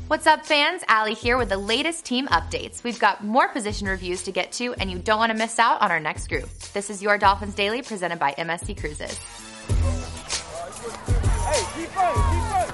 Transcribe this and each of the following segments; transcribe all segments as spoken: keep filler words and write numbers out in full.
What's up, fans? Allie here with the latest team updates. We've got more position reviews to get to, and you don't want to miss out on our next group. This is your Dolphins Daily, presented by M S C Cruises. Hey, keep running, keep running.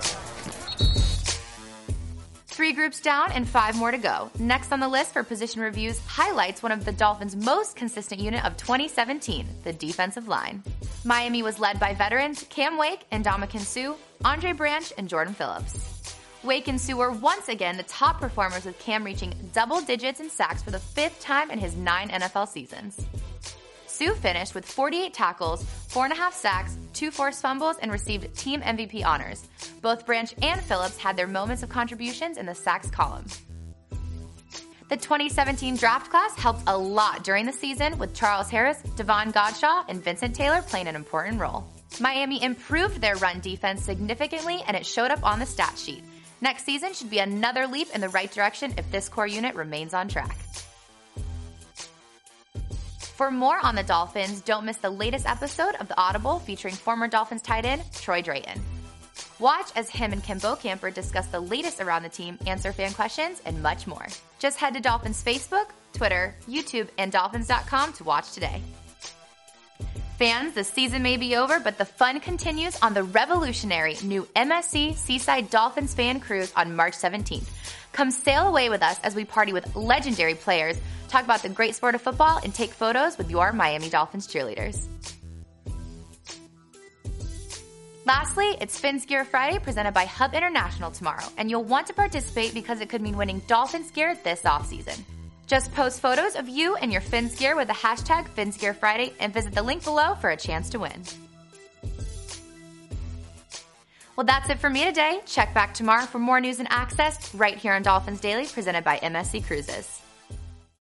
Three groups down and five more to go. Next on the list for position reviews highlights one of the Dolphins' most consistent unit of twenty seventeen, the defensive line. Miami was led by veterans Cam Wake and Ndamukong Suh, Andre Branch, and Jordan Phillips. Wake and Suh were once again the top performers, with Cam reaching double digits in sacks for the fifth time in his nine N F L seasons. Suh finished with forty-eight tackles, four and a half sacks, two forced fumbles, and received team M V P honors. Both Branch and Phillips had their moments of contributions in the sacks column. The twenty seventeen draft class helped a lot during the season, with Charles Harris, Devon Godshaw, and Vincent Taylor playing an important role. Miami improved their run defense significantly, and it showed up on the stat sheet. Next season should be another leap in the right direction if this core unit remains on track. For more on the Dolphins, don't miss the latest episode of The Audible featuring former Dolphins tight end Troy Drayton. Watch as him and Kim Bokamper discuss the latest around the team, answer fan questions, and much more. Just head to Dolphins Facebook, Twitter, YouTube, and dolphins dot com to watch today. Fans, the season may be over, but the fun continues on the revolutionary new M S C Seaside Dolphins Fan Cruise on March seventeenth. Come sail away with us as we party with legendary players, talk about the great sport of football, and take photos with your Miami Dolphins cheerleaders. Lastly, it's Fins Gear Friday presented by Hub International tomorrow, and you'll want to participate because it could mean winning Dolphins gear this offseason. Just post photos of you and your Fins gear with the hashtag FinsGearFriday and visit the link below for a chance to win. Well, that's it for me today. Check back tomorrow for more news and access right here on Dolphins Daily, presented by M S C Cruises.